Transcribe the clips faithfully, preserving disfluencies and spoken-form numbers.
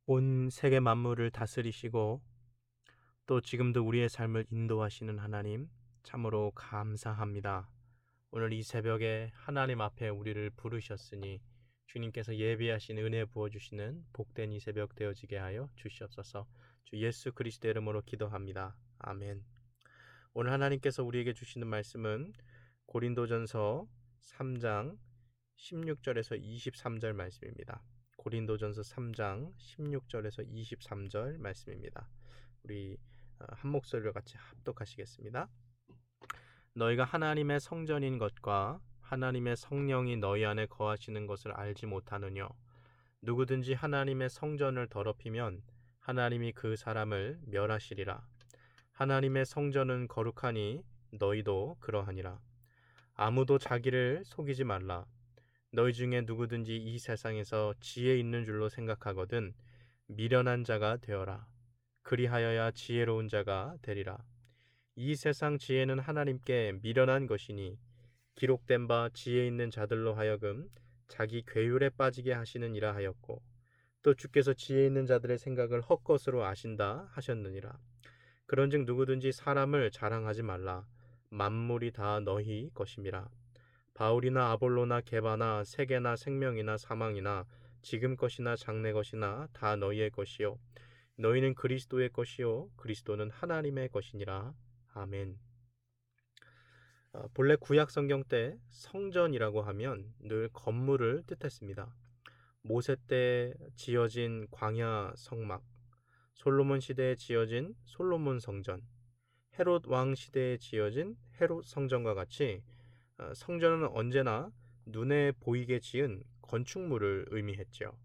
온 세계 만물을 다스리시고 또 지금도 우리의 삶을 인도하시는 하나님, 참으로 감사합니다. 오늘 이 새벽에 하나님 앞에 우리를 부르셨으니 주님께서 예비하신 은혜 부어주시는 복된 이 새벽 되어지게 하여 주시옵소서. 주 예수 그리스도 이름으로 기도합니다. 아멘. 오늘 하나님께서 우리에게 주시는 말씀은 고린도전서 삼 장 십육 절에서 이십삼 절 말씀입니다. 고린도전서 삼 장 십육 절에서 이십삼 절 말씀입니다. 우리 한 목소리로 같이 합독하시겠습니다. 너희가 하나님의 성전인 것과 하나님의 성령이 너희 안에 거하시는 것을 알지 못하느뇨. 누구든지 하나님의 성전을 더럽히면 하나님이 그 사람을 멸하시리라. 하나님의 성전은 거룩하니 너희도 그러하니라. 아무도 자기를 속이지 말라. 너희 중에 누구든지 이 세상에서 지혜 있는 줄로 생각하거든 미련한 자가 되어라. 그리하여야 지혜로운 자가 되리라. 이 세상 지혜는 하나님께 미련한 것이니 기록된 바 지혜 있는 자들로 하여금 자기 괴율에 빠지게 하시는 이라 하였고, 또 주께서 지혜 있는 자들의 생각을 헛것으로 아신다 하셨느니라. 그런즉 누구든지 사람을 자랑하지 말라. 만물이 다 너희 것임이라. 바울이나 아볼로나 게바나 세계나 생명이나 사망이나 지금 것이나 장래 것이나 다 너희의 것이요 너희는 그리스도의 것이요 그리스도는 하나님의 것이니라. 아멘. 어, 본래 구약 성경 때 성전이라고 하면 늘 건물을 뜻했습니다. 모세 때 지어진 광야 성막, 솔로몬 시대에 지어진 솔로몬 성전, 헤롯 왕 시대에 지어진 헤롯 성전과 같이 성전은 언제나 눈에 보이게 지은 건축물을 의미했죠.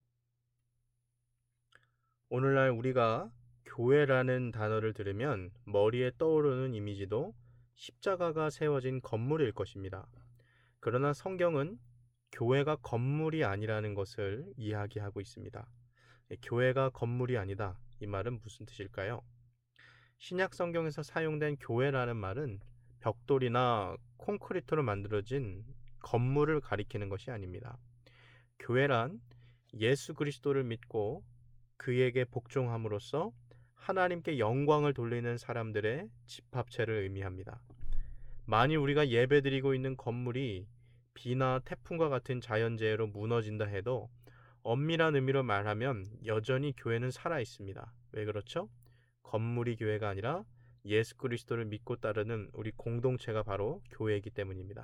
오늘날 우리가 교회라는 단어를 들으면 머리에 떠오르는 이미지도 십자가가 세워진 건물일 것입니다. 그러나 성경은 교회가 건물이 아니라는 것을 이야기하고 있습니다. 교회가 건물이 아니다. 이 말은 무슨 뜻일까요? 신약 성경에서 사용된 교회라는 말은 벽돌이나 콘크리트로 만들어진 건물을 가리키는 것이 아닙니다. 교회란 예수 그리스도를 믿고 그에게 복종함으로써 하나님께 영광을 돌리는 사람들의 집합체를 의미합니다. 만일 우리가 예배드리고 있는 건물이 비나 태풍과 같은 자연재해로 무너진다 해도 엄밀한 의미로 말하면 여전히 교회는 살아 있습니다. 왜 그렇죠? 건물이 교회가 아니라 예수 그리스도를 믿고 따르는 우리 공동체가 바로 교회이기 때문입니다.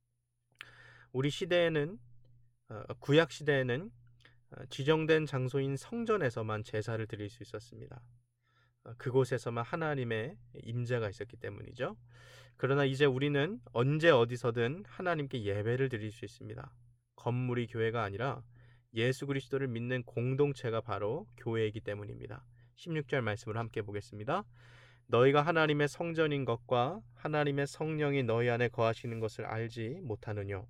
우리 시대에는 구약 시대에는 지정된 장소인 성전에서만 제사를 드릴 수 있었습니다. 그곳에서만 하나님의 임재가 있었기 때문이죠. 그러나 이제 우리는 언제 어디서든 하나님께 예배를 드릴 수 있습니다. 건물이 교회가 아니라 예수 그리스도를 믿는 공동체가 바로 교회이기 때문입니다. 십육 절 말씀을 함께 보겠습니다. 너희가 하나님의 성전인 것과 하나님의 성령이 너희 안에 거하시는 것을 알지 못하느뇨.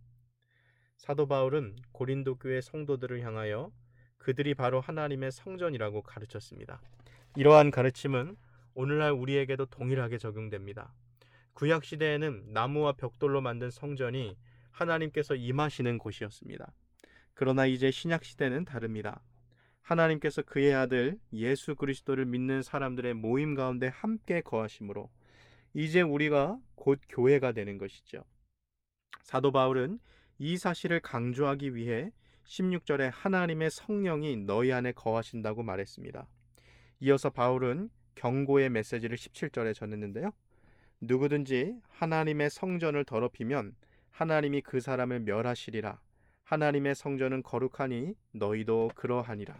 사도 바울은 고린도 교회 성도들을 향하여 그들이 바로 하나님의 성전이라고 가르쳤습니다. 이러한 가르침은 오늘날 우리에게도 동일하게 적용됩니다. 구약 시대에는 나무와 벽돌로 만든 성전이 하나님께서 임하시는 곳이었습니다. 그러나 이제 신약 시대는 다릅니다. 하나님께서 그의 아들 예수 그리스도를 믿는 사람들의 모임 가운데 함께 거하심으로 이제 우리가 곧 교회가 되는 것이죠. 사도 바울은 이 사실을 강조하기 위해 십육 절에 하나님의 성령이 너희 안에 거하신다고 말했습니다. 이어서 바울은 경고의 메시지를 십칠 절에 전했는데요. 누구든지 하나님의 성전을 더럽히면 하나님이 그 사람을 멸하시리라. 하나님의 성전은 거룩하니 너희도 그러하니라.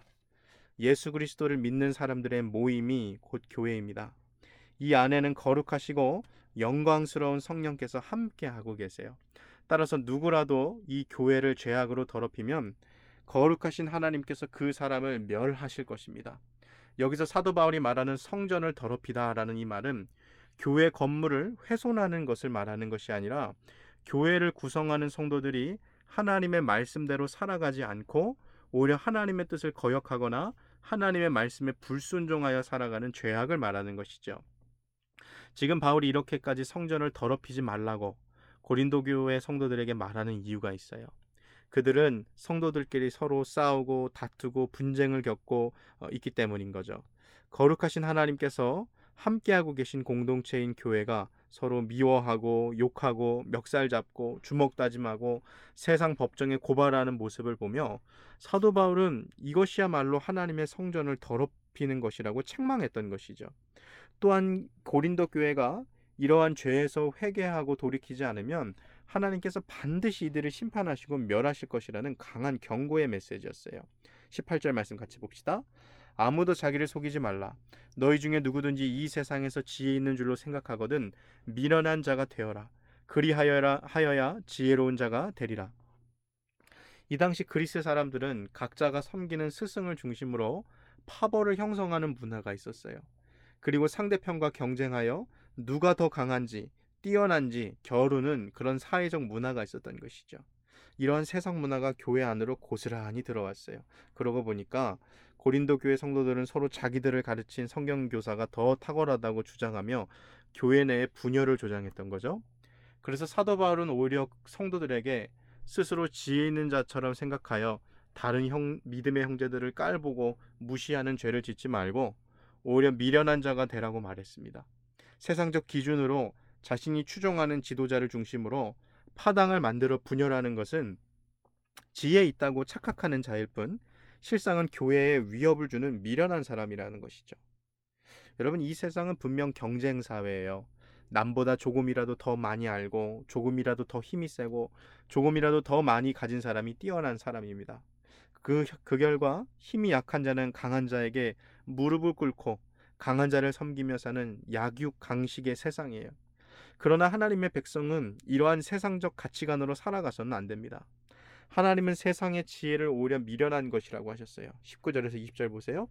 예수 그리스도를 믿는 사람들의 모임이 곧 교회입니다. 이 안에는 거룩하시고 영광스러운 성령께서 함께하고 계세요. 따라서 누구라도 이 교회를 죄악으로 더럽히면 거룩하신 하나님께서 그 사람을 멸하실 것입니다. 여기서 사도 바울이 말하는 성전을 더럽히다라는 이 말은 교회 건물을 훼손하는 것을 말하는 것이 아니라 교회를 구성하는 성도들이 하나님의 말씀대로 살아가지 않고 오히려 하나님의 뜻을 거역하거나 하나님의 말씀에 불순종하여 살아가는 죄악을 말하는 것이죠. 지금 바울이 이렇게까지 성전을 더럽히지 말라고 고린도 교회 성도들에게 말하는 이유가 있어요. 그들은 성도들끼리 서로 싸우고 다투고 분쟁을 겪고 어, 있기 때문인 거죠. 거룩하신 하나님께서 함께하고 계신 공동체인 교회가 서로 미워하고 욕하고 멱살 잡고 주먹 다짐하고 세상 법정에 고발하는 모습을 보며 사도 바울은 이것이야말로 하나님의 성전을 더럽히는 것이라고 책망했던 것이죠. 또한 고린도 교회가 이러한 죄에서 회개하고 돌이키지 않으면 하나님께서 반드시 이들을 심판하시고 멸하실 것이라는 강한 경고의 메시지였어요. 십팔 절 말씀 같이 봅시다. 아무도 자기를 속이지 말라. 너희 중에 누구든지 이 세상에서 지혜 있는 줄로 생각하거든 미련한 자가 되어라. 그리하여라 하여야 지혜로운 자가 되리라. 이 당시 그리스 사람들은 각자가 섬기는 스승을 중심으로 파벌을 형성하는 문화가 있었어요. 그리고 상대편과 경쟁하여 누가 더 강한지 뛰어난지 겨루는 그런 사회적 문화가 있었던 것이죠. 이러한 세상 문화가 교회 안으로 고스란히 들어왔어요. 그러고 보니까 고린도 교회 성도들은 서로 자기들을 가르친 성경 교사가 더 탁월하다고 주장하며 교회 내에 분열을 조장했던 거죠. 그래서 사도 바울은 오히려 성도들에게 스스로 지혜 있는 자처럼 생각하여 다른 형, 믿음의 형제들을 깔보고 무시하는 죄를 짓지 말고 오히려 미련한 자가 되라고 말했습니다. 세상적 기준으로 자신이 추종하는 지도자를 중심으로 파당을 만들어 분열하는 것은 지혜 있다고 착각하는 자일 뿐 실상은 교회에 위협을 주는 미련한 사람이라는 것이죠. 여러분, 이 세상은 분명 경쟁 사회예요. 남보다 조금이라도 더 많이 알고 조금이라도 더 힘이 세고 조금이라도 더 많이 가진 사람이 뛰어난 사람입니다. 그, 그 결과 힘이 약한 자는 강한 자에게 무릎을 꿇고 강한 자를 섬기며 사는 약육 강식의 세상이에요. 그러나 하나님의 백성은 이러한 세상적 가치관으로 살아가서는 안 됩니다. 하나님은 세상의 지혜를 오히려 미련한 것이라고 하셨어요. 십구 절에서 이십 절 보세요.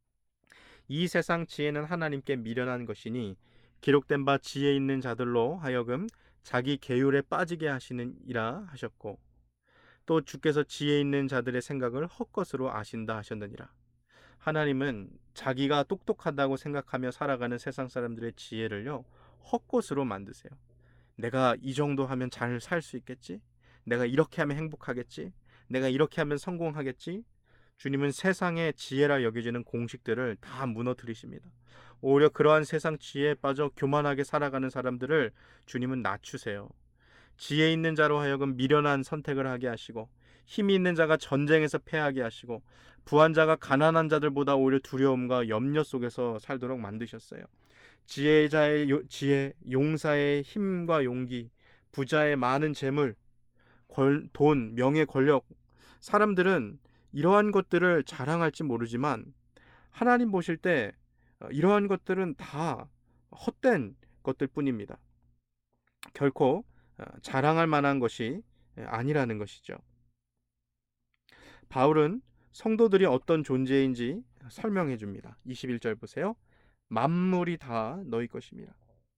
이 세상 지혜는 하나님께 미련한 것이니 기록된 바 지혜 있는 자들로 하여금 자기 계율에 빠지게 하시느니라 하셨고 또 주께서 지혜 있는 자들의 생각을 헛것으로 아신다 하셨느니라. 하나님은 자기가 똑똑하다고 생각하며 살아가는 세상 사람들의 지혜를요 헛것으로 만드세요. 내가 이 정도 하면 잘 살 수 있겠지? 내가 이렇게 하면 행복하겠지? 내가 이렇게 하면 성공하겠지? 주님은 세상의 지혜라 여겨지는 공식들을 다 무너뜨리십니다. 오히려 그러한 세상 지혜에 빠져 교만하게 살아가는 사람들을 주님은 낮추세요. 지혜 있는 자로 하여금 미련한 선택을 하게 하시고 힘이 있는 자가 전쟁에서 패하게 하시고 부한 자가 가난한 자들보다 오히려 두려움과 염려 속에서 살도록 만드셨어요. 지혜자의 요, 지혜, 용사의 힘과 용기, 부자의 많은 재물, 권, 돈, 명예, 권력, 사람들은 이러한 것들을 자랑할지 모르지만 하나님 보실 때 이러한 것들은 다 헛된 것들 뿐입니다. 결코 자랑할 만한 것이 아니라는 것이죠. 바울은 성도들이 어떤 존재인지 설명해 줍니다. 이십일 절 보세요. 만물이 다 너희 것입니다.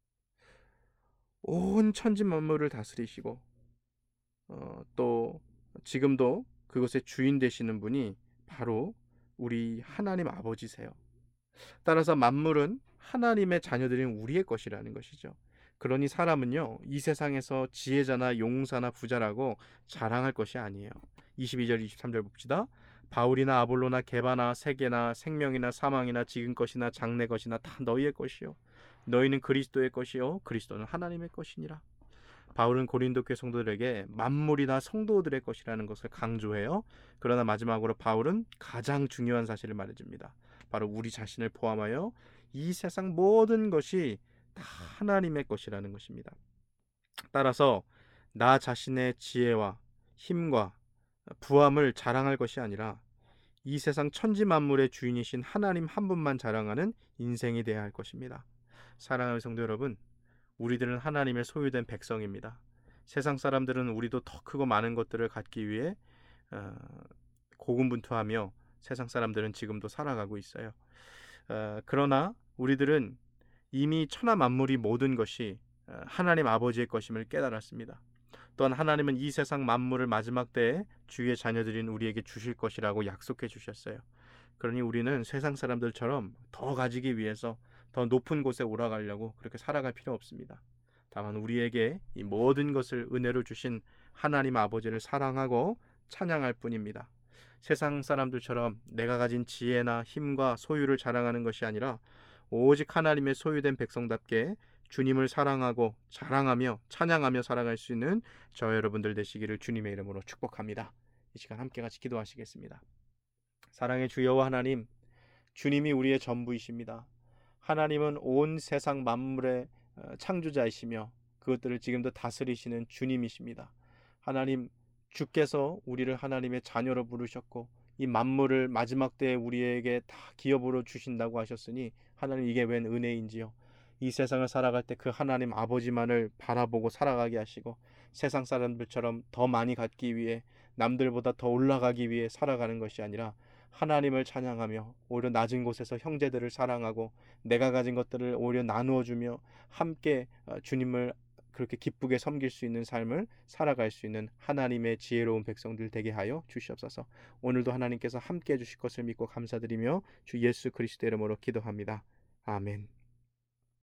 온 천지 만물을 다스리시고 어, 또 지금도 그것의 주인 되시는 분이 바로 우리 하나님 아버지세요. 따라서 만물은 하나님의 자녀들인 우리의 것이라는 것이죠. 그러니 사람은요 이 세상에서 지혜자나 용사나 부자라고 자랑할 것이 아니에요. 이십이 절 이십삼 절 봅시다. 바울이나 아볼로나 게바나 세계나 생명이나 사망이나 지금 것이나 장래 것이나 다 너희의 것이요 너희는 그리스도의 것이요 그리스도는 하나님의 것이니라. 바울은 고린도 교회 성도들에게 만물이 다 성도들의 것이라는 것을 강조해요. 그러나 마지막으로 바울은 가장 중요한 사실을 말해줍니다. 바로 우리 자신을 포함하여 이 세상 모든 것이 다 하나님의 것이라는 것입니다. 따라서 나 자신의 지혜와 힘과 부함을 자랑할 것이 아니라 이 세상 천지 만물의 주인이신 하나님 한 분만 자랑하는 인생이 되어야 할 것입니다. 사랑하는 성도 여러분, 우리들은 하나님의 소유된 백성입니다. 세상 사람들은 우리도 더 크고 많은 것들을 갖기 위해 어, 고군분투하며 세상 사람들은 지금도 살아가고 있어요. 어, 그러나 우리들은 이미 천하 만물이 모든 것이 하나님 아버지의 것임을 깨달았습니다. 또한 하나님은 이 세상 만물을 마지막 때에 주의 자녀들인 우리에게 주실 것이라고 약속해 주셨어요. 그러니 우리는 세상 사람들처럼 더 가지기 위해서 더 높은 곳에 올라가려고 그렇게 살아갈 필요 없습니다. 다만 우리에게 이 모든 것을 은혜로 주신 하나님 아버지를 사랑하고 찬양할 뿐입니다. 세상 사람들처럼 내가 가진 지혜나 힘과 소유를 자랑하는 것이 아니라 오직 하나님의 소유된 백성답게 주님을 사랑하고 자랑하며 찬양하며 살아갈 수 있는 저 여러분들 되시기를 주님의 이름으로 축복합니다. 이 시간 함께 같이 기도하시겠습니다. 사랑의 주여와 하나님, 주님이 우리의 전부이십니다. 하나님은 온 세상 만물의 창조자이시며 그것들을 지금도 다스리시는 주님이십니다. 하나님, 주께서 우리를 하나님의 자녀로 부르셨고 이 만물을 마지막 때에 우리에게 다 기업으로 주신다고 하셨으니 하나님, 이게 웬 은혜인지요. 이 세상을 살아갈 때 그 하나님 아버지만을 바라보고 살아가게 하시고 세상 사람들처럼 더 많이 갖기 위해, 남들보다 더 올라가기 위해 살아가는 것이 아니라 하나님을 찬양하며 오히려 낮은 곳에서 형제들을 사랑하고 내가 가진 것들을 오히려 나누어 주며 함께 주님을 그렇게 기쁘게 섬길 수 있는 삶을 살아갈 수 있는 하나님의 지혜로운 백성들 되게 하여 주시옵소서. 오늘도 하나님께서 함께 해주실 것을 믿고 감사드리며 주 예수 그리스도 이름으로 기도합니다. 아멘.